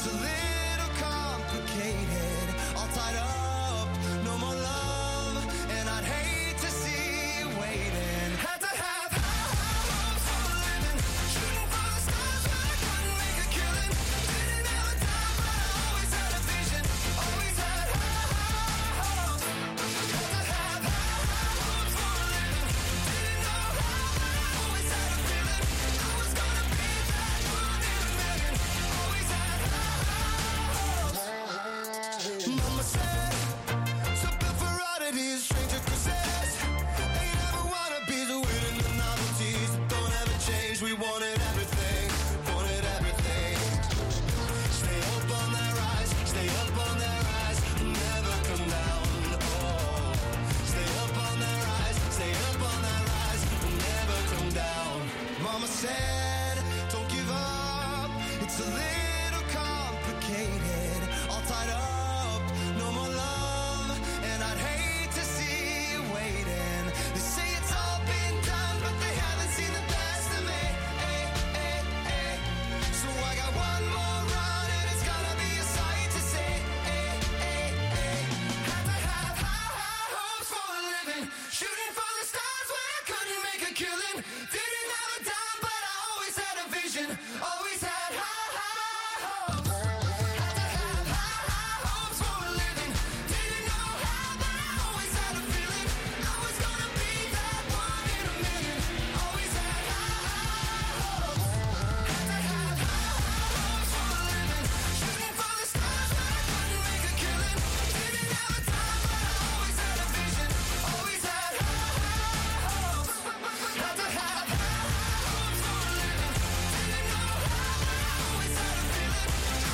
a little complicated, all tied up, no more love, and I'd hate to see you waiting. Had to have high hopes for a living, shooting for the stars when I couldn't make a killing. Didn't have a dime, but I always had a vision, always had high hopes. Had to have high hopes for a living, didn't know how, but I always had a feeling I was gonna be that one in a million. Always had high hopes. Mama said